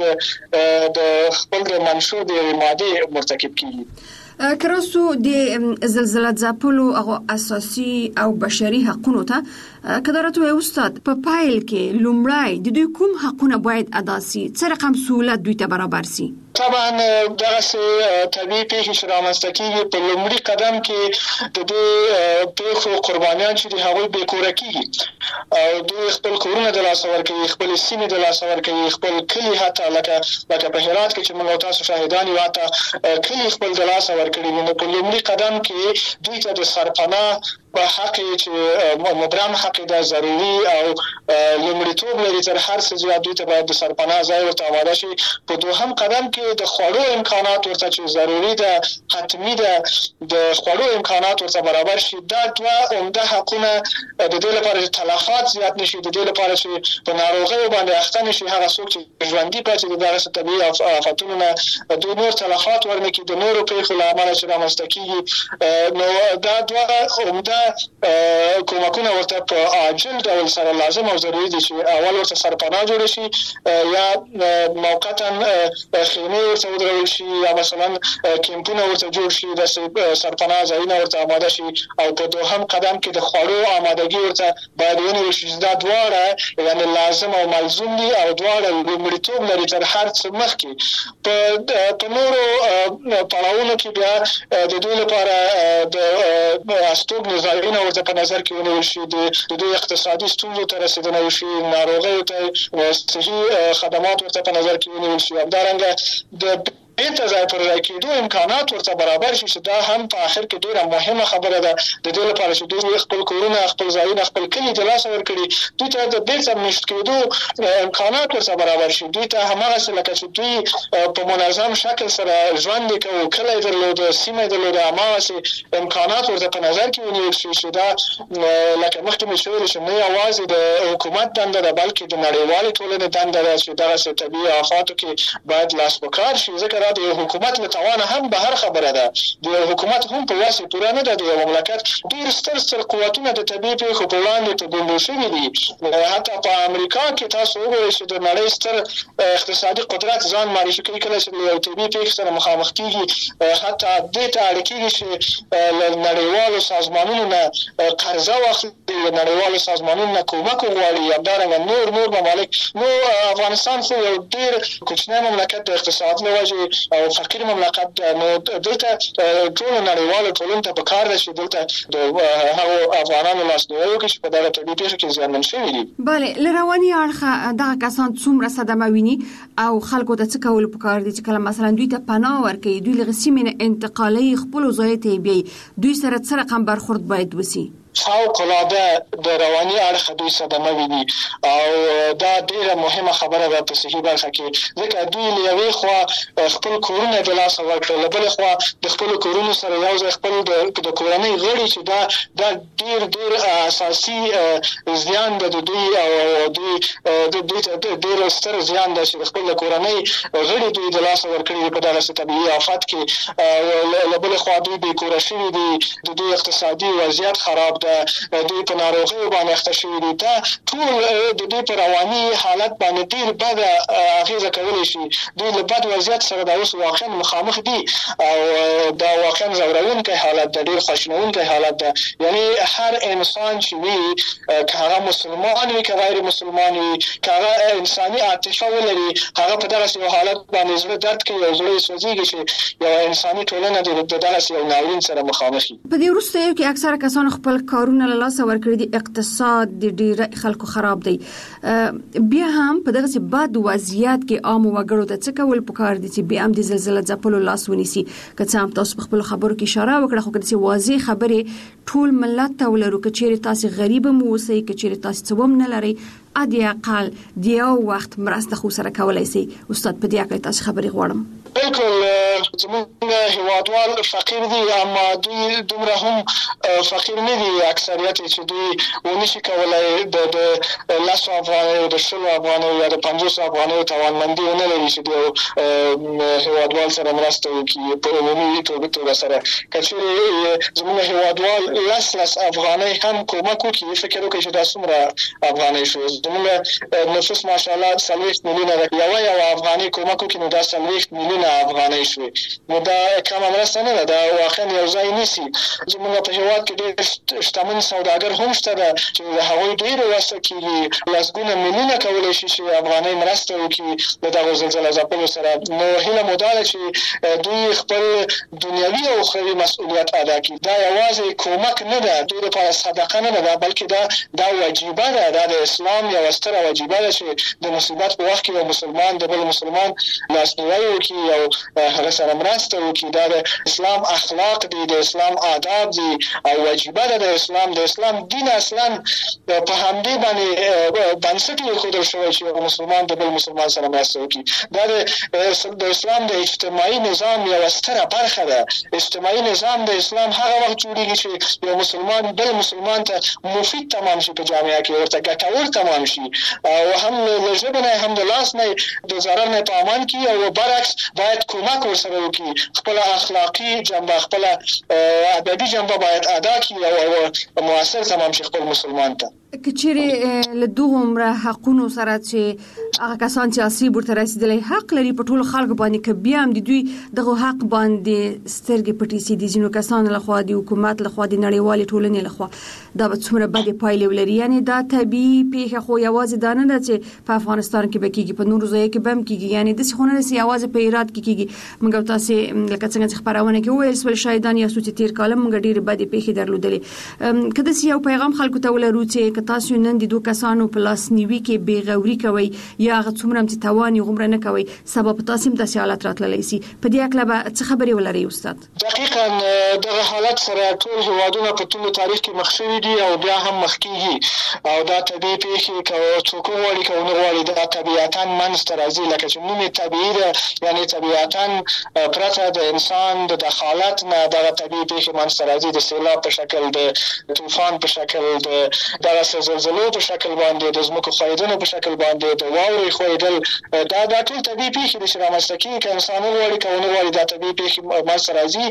د خپل د منشور د یوې مادې مرتکب کېږي. کراسو د زلزلې ځپلو هغه اساسي او بشري حقوقو ته کدارته استاد په پایل کې لومړی د دوی کوم حقونه باید ادا شي، څه رقم سہولت دوی ته برابر شي؟ طبعا دغسې طبیعي پیښې چې رامنځته کېږي، په لومړي قدم کې د دې پیښو قربانیان چې دي هغوی بې کوره کېږي او دوی خپل کورونه د لاسه ورکوي، خپلې سیمې د لاسه ورکوي، خپل کلي، حتی لکه لکه په هرات کې چې موږ او تاسو شاهدان یو، حتی کلي خپل د لاسه ورکړي دي. نو په لومړي قدم کې دوی ته د سرپناه په حق چې مبرم حق ده، ضروري او لومړیتوب لري، تر هر څه زیات دوی ته باید د سرپناه ځای ورته آماده شي. په دوهم قدم کې د خوړو امکانات ورته چې ضروري ده، حتمي ده، د خوړو امکانات ورته برابر شي. دا دوه عمده حقونه د دې لپاره چې تلفات زیات نشي، د دې لپاره چې په ناروغیو باندې اخته نشي هغه څوک چې ژوندي پاتې دي دغسې طبیعي آفتونو نه، دوی نور تلفات ورنه کړي د نورو پیښو له امله چې رامنځته کېږي. نو دا دوه عمده کومکونه ورته په عاجل ډول سره لازم او ضروري دي چې اول ورته سرپناه جوړه شي، یا موقتا خیمې ورته ودرول شي، یا مثلا کیمپونه ورته جوړ شي، د سرپناه ځایونه ورته آماده شي. او په دوهم قدم کې د خوړو آمادګي ورته باید ونیول شي. دا دواړه یعنې لازم او ملزوم دي او دواړه لومړیتوب لري تر هر څه مخکې. په نورو پړاوونو کې بیا د دوی لپاره د استوګنې ځایونه ورته په نظر کې ونیول شي، د دوی اقتصادي ستونزو ته رسېدنه وشي، ناروغیو ته صحي خدمات ورته په نظر کې ونیول شي. همدارنګه د بیرته ځای پر ځای کېدو امکانات ورته برابر شي، چې دا هم په آخر کې ډېره مهمه خبره ده د دې لپاره چې دوی خپل کورونه، خپل ځایونه، خپل کلي د لاسه ورکړي، دوی ته د بیرته مېشت کېدو امکانات ورته برابر شي. دوی ته هماغسې لکه چې دوی په منظم شکل سره ژوند یې کوو، کلی یې درلوده، سیمه یې درلوده، هماغسې امکانات ورته په نظر کې ونیول شي چې دا لکه مخکې مې شویل چې نه یوازې د حکومت دنده ده بلکې د نړیوالې ټولنې دنده ده چې دغسې طبیعي آفاتو کې باید لاس په کار شي. ځکه دا د یو حکومت له توانه هم بهر خبره ده، د یو حکومت هم په واسې پوره نه ده. د یو مملکت ډېر ستر ستر قوتونه د طبیعي پیښو په وړاندې په ګونډو شوي دي. حتی په امریکا کې تاسو وګورئ چې د نړۍ ستر اقتصادي قدرت ځان معرفي کوي کله چې له یو طبیعي پیښې سره مخامخ کېږي، حتی دې ته اړ کېږي چې له نړیوالو سازمانونو نه قرضه واخلي، له نړیوالو سازمانونو نه کومک وغواړي. همدارنګه نور نور ممالک. نو افغانستان خو یو ډېر کوچنی مملکت د اقتصاد له وجې او فقیر مملکت، نو دلته ټولو نړیوالو ټولنو ته پکار ده چې دلته د هغو افغانانو لاسنیوی وکړي چې په دغه طبیعي پیښو کې زیانمن شوي دي. بله، له رواني اړخه دغه کسان څومره صدمه ویني او خلکو ته څه کول پکار دي چې کله مثلا دوی ته پناه ورکوي، دوی له سیمې نه انتقالوي، خپلو ځایو ته یې بیایي، دوی سره څه رقم برخورد باید وشي؟ فوق‌العاده د رواني اړخه دوی صدمه ویني او دا ډیره مهمه خبره ده په صحي برخه کې، ځکه دوی له یوې خوا خپل کورونه د لاسه ورکړل، له بلې خوا د خپلو کورونو سره یو ځای خپل د کورنۍ غړي چې دا دا ډیر ډیر اساسي زیان ده د دوی او دوی د دوی ته ډیر ستر زیان ده چې خپل کورنۍ غړي دوی د لاسه ورکړي په دغه طبيعي آفات کې. له بلې خوا دوی بې کوره شوي دي، د دوی اقتصادي وضعیت خراب ده، دوی په ناروغیو باندې اخته شوي دي. دا ټول د دوی په رواني حالت باندې ډېر بده اغېزه کولی شي. دوی له بد وضعیت سره دا اوس واقعا مخامخ دي او دا واقعا ځورونکی حالت ده، ډېر خواشینونکی حالت ده. یعنی هر انسان چې وي، که هغه مسلمان وي که غیر مسلمان وي، که هغه انساني عاطفه ولري، هغه په دغسې یو حالت باندې زړه درد کوي او زړه یې سوځېږي چې یوه انساني ټولنه د دغسې یو ناورین سره مخامخ وي. په دې وروستیو کې اکثره کسان خپل کارونه له لاسه ورکړي دي، اقتصاد د ډېر خلکو خراب دی. بیا هم په دغه بد وضعیت کې عام وګړو ته څه کول پکار دي چې بیا هم د زلزلې ځپلو لاس ونیسي؟ که څه هم تاسو په خپل خبرو کې اشاره وکړه، خو که واضح خبرې ټول ملت ته ولرو، که چیرې تاسو غریب مو اوسئ، که چیرې تاسو څه هم نه لرئ، ادي اقل د یو وخت مرسته خو سره کولای شي. استاد په دې اړه تاسو خبرې غواړم. بالکل زموږ هیوادوال فقیر دي، اما دوی دومره هم فقیر نه دي اکثریت چې دوی ونشي کولای د لاسو افغانۍ د شلو افغانۍ یا د پنځوس افغانۍ توانمندي نه لري چې د هیوادوال سره مرسته وکړي په عمومي توګه سره. کچېرې زموږ هیوادوال لس لس افغانۍ هم کومک وکړي، فکر وکړي چې دا څومره افغانۍ شو. زموږ نفوس ماشاءالله څلوېښت میلیونه ده، یوه یوه افغانۍ کومک وکړي نو دا څلوېښت میلیونه افغانۍ شوې. نو دا کمه مرسته نه ده، دا واقعا یو ځای نیسي. زموږ په هیواد کې ډېر شتمن سوداګر هم شته ده چې د هغوی ډېرې وسه کېږي لسګونه میلیونه کولی شي چې افغانۍ مرسته وکړي د دغو زلزله ځپلو سره. نو هیله مو دا ده چې دوی خپل دنیوي او اخروي مسؤلیت ادا کړي. دا یوازې کومک نه ده، دوی لپاره صدقه نه ده، بلکې دا دا وجیبه ده، دا د اسلام یوه ستره وجیبه ده چې د مصیبت په وخت کې یو مسلمان د بل مسلمان لاسنیوی وکړي او هغه سره مرسته وکړي. دا د اسلام اخلاق دي، د اسلام آداب دي او وجیبه ده د اسلام. د اسلام دین اصلا په همدې باندې بنسټ ایښودل شوی چې یو مسلمان د بل مسلمان سره مرسته وکړي. دا د اسلام د اجتماعي نظام یوه ستره برخه ده. اجتماعي نظام د اسلام هغه وخت جوړېږي چې یو مسلمان بل مسلمان ته مفید تمام شي، په جامعه کې ورته ګټور تمام شي، او هم له ژبې نه هم د لاس نه د ضرر نه په امان کې، او برعکس باید کومک ورسره وکړي. خپله اخلاقي جنبه، خپله ادبي جنبه باید ادا کړي او مؤثر تمام شي خپل مسلمان ته. که چیرې له دومره حقونو سره چې هغه کسان چې آسیب ورته رسېدلی حق لري په ټولو خلکو باندې، که بیا هم د دوی دغه حق باندې سترګې پټې سي د ځینو کسانو لخوا، د حکومت لخوا، د نړیوالې ټولنې لخوا، دا به څومره بدې پایلې ولري. یعنې دا طبیعي پیښه خو یوازې دا نه ده چې په افغانستان کې به کېږي، په نورو ځایو کې به هم کېږي. یعنې داسې خو نه ده چې یوازې په هرات کې کېږي. موږ او تاسې لکه څنګه چې خپرونه کې وویل شول شاهدان یاستو چې تېر کال موږ ډېرې بدې پیښې درلودلې. که داسې یو پیغام خلکو ته ولرو چې تاسو نن د دوه کسانو په لاسنیوي کې بېغوري کوئ یا هغه څومره چې توان یې غومره نه کوئ، سبا په تاسو هم داسې حالت راتللی شي، په دې هکله به څه خبرې ولرئ استاد؟ دقیقا دغه حالت سره ټول هیوادونه په ټول تاریخ کې مخ شوي دي او بیا هم مخ کېږي. او دا طبیعي پیښې که څوک وغواړي که ونه غواړي دا طبیعتا منځته راځي، لکه چې نوم یې طبیعي ده، یعنې طبیعتا پرته د انسان د دخالت نه دغه طبیعي پیښې منځته راځي، د سیلاب په شکل، د طوفان په شکل، د دغسې زلزلو په شکل باندې، د ځمکو ښویدنو په شکل باندې، د واورې ښویدل. دا دا ټول طبیعي پیښې دي چې رامنځته کېږي، که انسان وغواړي که ونه غواړي دا طبیعي پیښې منځته راځي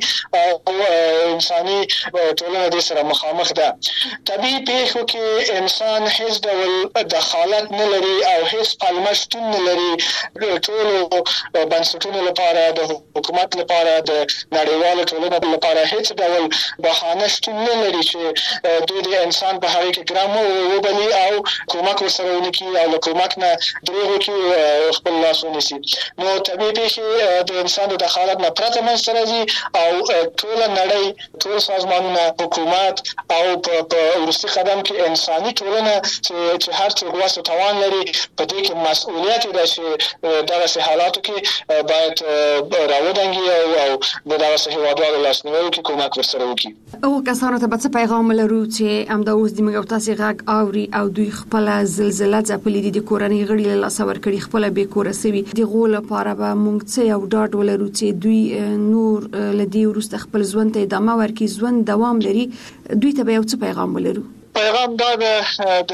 او انساني ټولنه دې سره مخامخ ده. طبیعي پیښو کې انسان هیڅ ډول دخالت نه لري او هیڅ پلمه شتون نه لري. ټولو بنسټونو لپاره، د حکومت لپاره، د نړیوالو ټولنو لپاره هیڅ ډول بهانه شتون نه لري چې دوی د انسان په هغې کې ګرم وبلي او کومک ورسره ونه کړي او له کومک نه دروغ وکړي، خپل لاس ونیسي. نو طبیعي پیښې د انسان د دخالت نه پرته منځته راځي او ټوله نړۍ، ټول سازمانونه، حکومت او په وروستي قدم کې انساني ټولنه چې هر څوک وس او توان لري، په دې کې مسؤلیت ده چې دغسې حالاتو کې باید راودنګي او د دغسې هیوادوالو لاسنیوی وکړي، کومک ورسره وکړي. هغو کسانو ته به څه پیغام لرو چې همدا اوس د موږ او تاسې غږ اوري او دوی خپله زلزله ځپلې دي، د کورنۍ غړي له لاسه ورکړي، خپله بې کوره سوي، د هغو لپاره به موږ څه یو ډاډ ولرو چې دوی نور له دې وروسته خپل ژوند ته ادامه ورکړي، ژوند دوام لري، دوی ته به یو څه پیغام ولرو؟ پیغام دا ده د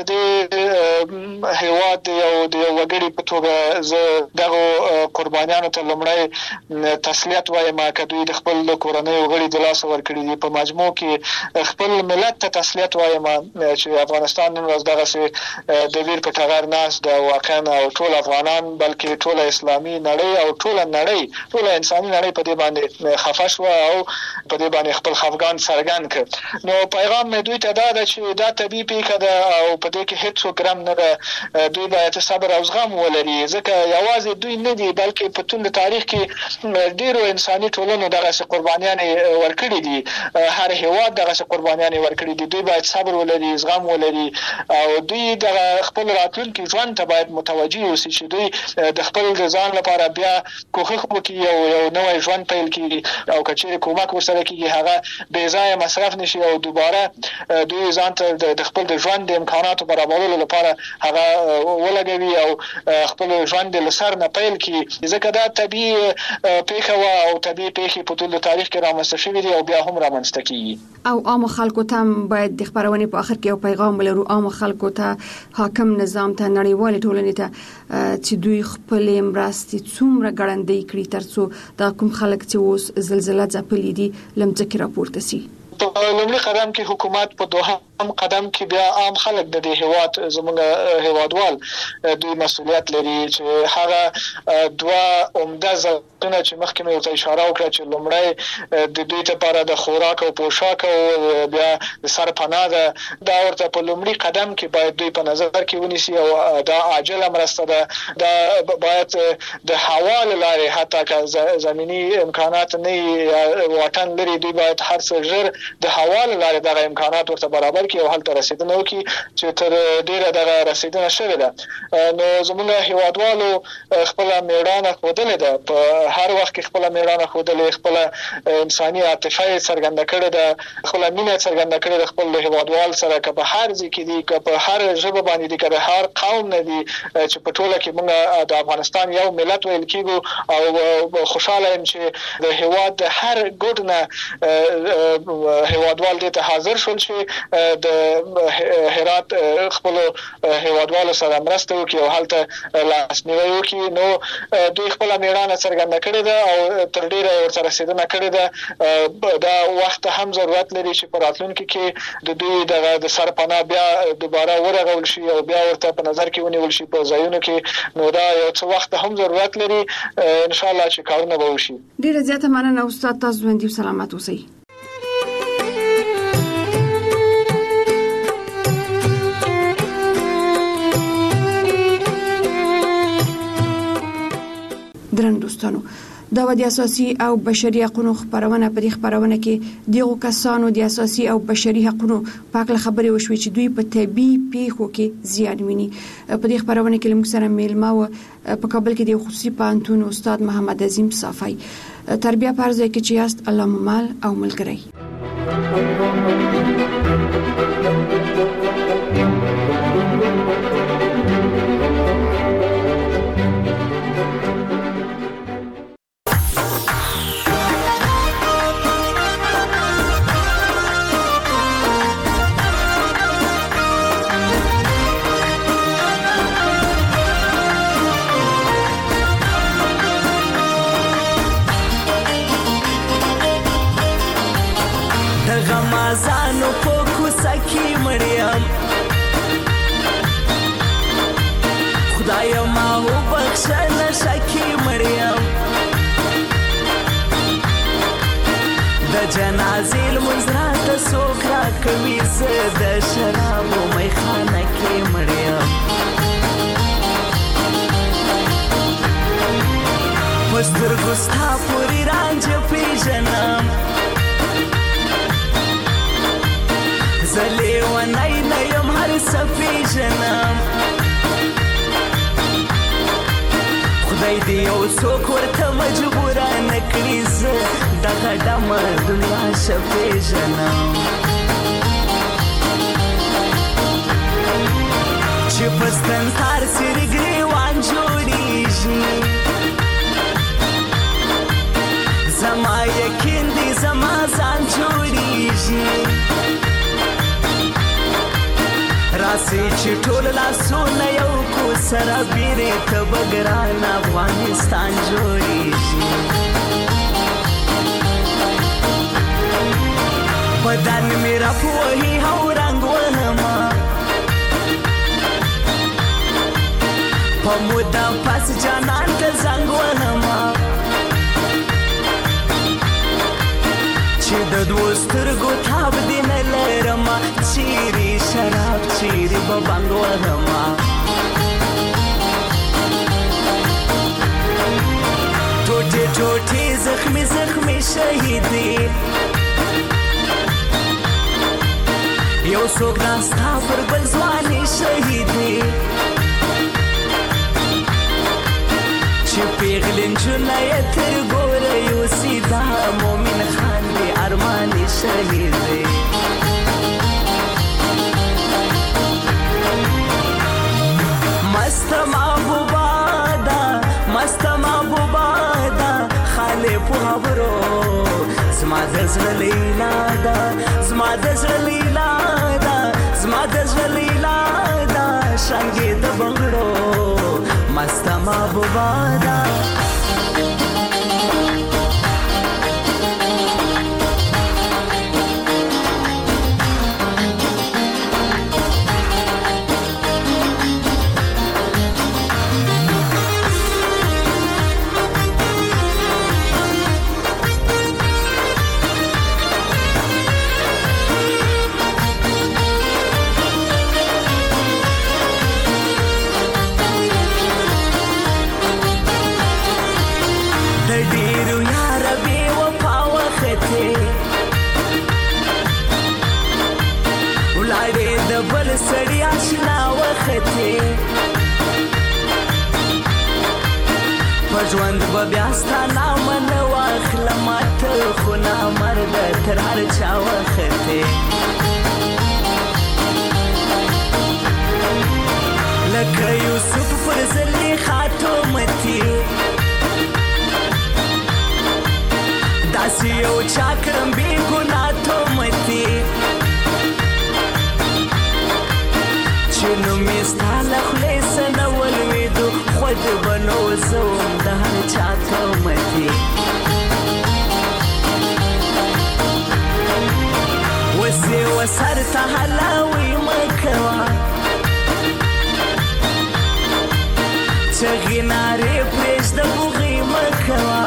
دې هیواد د یو د یو وګړي په توګه زه دغو قربانیانو ته لومړی تسلیت وایم که دوی د خپل کورنیو غړي د لاسه ورکړي دي. په مجموع کې خپل ملت ته تسلیت وایم چې افغانستان نن ورځ دغسې د ویر په ټغر ناست ده واقعا، او ټول افغانان بلکې ټوله اسلامي نړۍ او ټوله نړۍ، ټوله انساني نړۍ په دې باندې خفه شوه او په دې باندې خپل خفګان څرګند کړ. نو پیغام مې دوی ته دا ده چې دا دا طبيعي پیښه ده او په دې کې هیڅ ګرام نه ده. دوی باید صبر او زغم ولري ځکه یوازې دوی نه دي بلکې په ټول تاریخ کې ډیرو انساني ټولنو دغه قربانیان ورکړي دي. هر هیواد دغه قربانیان ورکړي دي. دوی باید صبر ولري، زغم ولري او دوی د خپل راتلونکي ژوند ته باید متوجي اوسي چې دوی د خپل ځان لپاره بیا کوښښ وکړي او یو نوی ژوند پیل کړي او که چیرې کومک ورسره کېږي هغه بې ځایه مصرف نشي او دوباره دوی ځان ته د خپل د ژوند د امکاناتو برابرولو لپاره هغه ولګوي او خپل ژوند له سر نه پیل کړي ځکه دا طبیعي پیښه وه او طبیعي پیښې په ټول تاریخ کې رامنځته شوي دي او بیا هم رامنځته کېږي. او عام خلکو ته باید د خبرونې په آخر کې یو پیغام ولرو عام خلکو ته، حاکم نظام ته، نړیوالې ټولنې ته چې دوی خپلې مرستې څومره ګړندۍ کړي ترڅو دا کوم خلک چې اوس زلزله ځپلي دي له مځکې راپورته سي. په لومړي قدم کې حکومت، په دوهم قدم کې بیا عام خلک د دې هیواد زموږ هیوادوال دوی مسؤلیت لري چې هغه دوه عمده ضرورتونه چې مخکې مې ورته اشاره وکړه چې لومړی د دوی لپاره د خوراک او پوشاک او بیا د سرپناه ده، دا ورته په لومړي قدم کې باید دوی په نظر کې ونیسي او دا عاجله مرسته ده. دا باید د هوا له لارې حتی که زمینی امکانات نه واټن لري دوی باید هر څه ژر د هوا له لارې دغه امکانات ورته برابر کړي او هلته رسیدنه وکړي چې تر ډیره دغه رسیدنه شوې ده. نو زموږ هیوادوالو خپله مېړانه ښودلې ده، په هر وخت کې خپله مېړانه ښودلې، خپله انساني عاطفه یې څرګنده کړې ده، خپله مینه څرګنده کړې ده خپل هیوادوال سره، که په هر ځای کې دي، که په هر ژبه باندې دي، که د هر قوم نه دي، چې په ټوله کې موږ د افغانستان یو ملت ویل کېږو او خوشحاله یم چې د هیواد د هر ګوټ نه هیوادوال دې ته حاضر شول چې د هرات خپل هیوادوالو سره مرسته وکړي او هلته لاسنیوی وکړي. نو دوی خپل میړانه څرګنده کړې ده او تر ډیره ورسره رسیدنه کړې ده. دا وخت هم ضرورت لري چې په راتلونکي کې د دوی دغه د سرپناه بیا دوباره ورغول شي او بیا ورته په نظر کې ونیول شي په ځایونو کې. نو دا یو څه وخت هم ضرورت لري، ان شاء الله چې کارونه به وشي. ډیره زیاته مننه استاد، تاسو ژوندي او سلامت اوسئ. درن دوستانو، دا و د اساسي او بشري حقوقو خبرونه په دې خبرونه کې دغه کسانو د اساسي او بشري حقوقو په اړه خبرې وشوي چې دوی په طبي پیښو کې زیان ویني. په دې خبرونه کې موږ سره میلمه و په کابل کې د خصوصي پانتون استاد محمد عظیم صافی. تربیه پرځای کې چې یاست الله مال او ملګری. غمازانو په کوڅه کې مریم خدایا ما وبخښه نشه کې مریم د جنازې لمونځ راته څوک راکوي زه د شرابو میخانه کې مریم په سترګو ستا پورې رانجه پېژنم زلی و نای نیم هر سفی جنم خدای دی یو څوک ورته مجبوره نکړي زه دغه ډمه دنیا شفی جنم چې پستن تار سری ګریوان جوړیږي زما یقین دی زما ځان جوړیږي راسي چې ټول لاسونه یو کو سره بیرې ته بګران افغانستان جوړیږي بدن مې راپوهي او رنګ وهما په موده پس جانان ته زنګ وهما چې د دوه سترګو تاب دې نه لرم چیرې جوټي زخمی زخمی شهیدی یو څوک ناستا پر بل ځواني شهیدی چې پیغلې نجونه یې تر ګوره یوسي دا مومن خان دی ارماني شهیدی مست محبوبه ده مست محبوبه ده خاله په خبرو زما د زړه لیلا ده زما د زړه لیلا ده زما د زړه لیلا ده شانګې د بنګړو مست محبوبه ده سړی آشنا وختې په ژوند به بیا ستا نامه نه واخلم ته خو نامرده تر هر چا وختې لکه یوسف پر زلیخا تومتي داسې یو چا کړم بې ګناه تومتي چې نومې ستا له خولې څه نه ولوېدو خود به نو زه وم د هر چا تومتي اوس یې وسر ته هلاوی مه کوه چغې نارې پرېږده بوغې مه کوه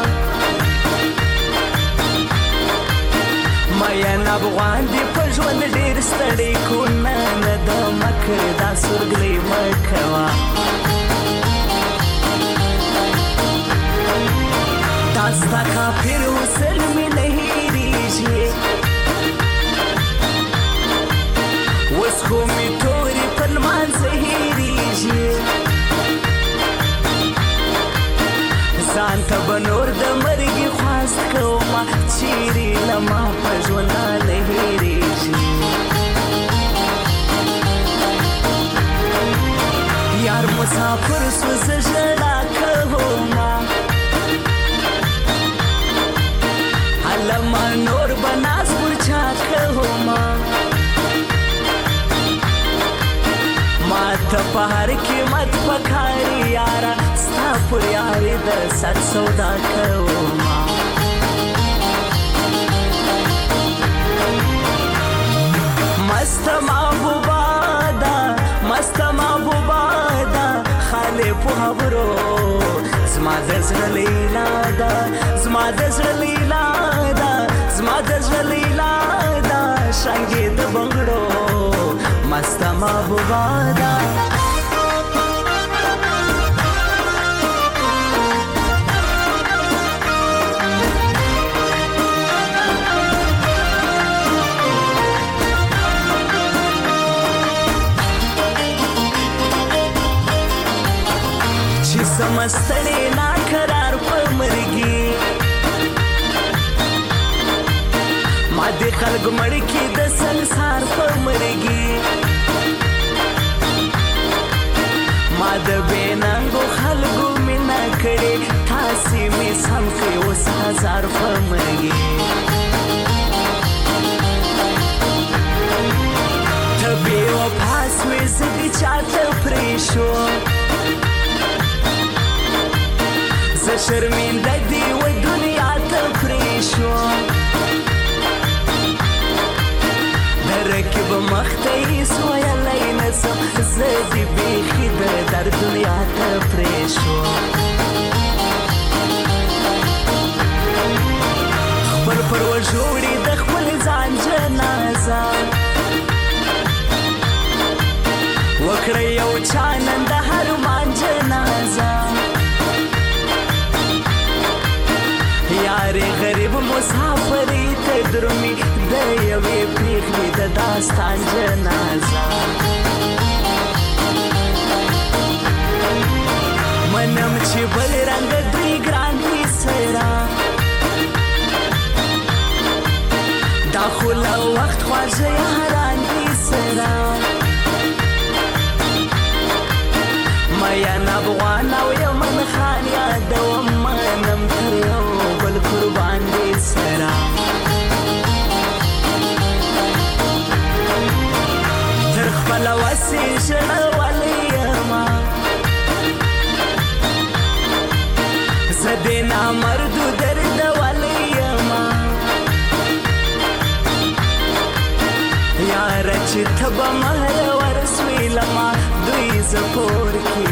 مین افغان دې په ژوند ډېر ستړی کو نه نه د مکر دا سورګلې مه کوه دا ستا کافر حسن مې نه هېرېږي اوس خو مې تورې په لمانځه هېرېږي ځان ته به نور د مرګي خواست کومه چیرې له ما په ژوندانه هېرېږي یار مسافر سو زه ژړا کومه هلمه نور به ناز ورچا کومه ما ته په هر قیمت پکاري یاره ستا پر یارې د سر سودا کومه مست محبوبه ده مست محبوبه ده خالې په خبرو زما د زړه لیلا ده زما د زړه لیلا ده زما د زړه لیلا ده شانګې د بنګړو مست محبوبه ده چې سمستړې ناقرار په مرګي ما دې خلک مړ کې د سنسار په مرګي ما د بېننګو خلکو مینه کړې تاسې مې سم کړې اوس هزار په مرګي ته بې وفا سوې زه دې چاته پرېښود زه شرمنده دې و دنیا ته پرېښود د رقیب مخ ته هېڅ ویلی نه شم زه دې بیخي د در دنیا ته پرېښود خپل پر وژوړي د خپل ځان جنازه وکړه یو چا نن د هر مان جنازه مسافرې ته درومي د یوې پېغلې د داستان جنازه منم چې بل رنګ دوی ګران دي سره دا خو له وخت خواږه یاران دي سره مین افغان او یمن خان یادوم منم تر یو بل قربان دي سره تر خپل وسې ژړولې یما زه د نامردو دردولې یما یاره چې ته به مهر ورسوې لما دوی زه کور کې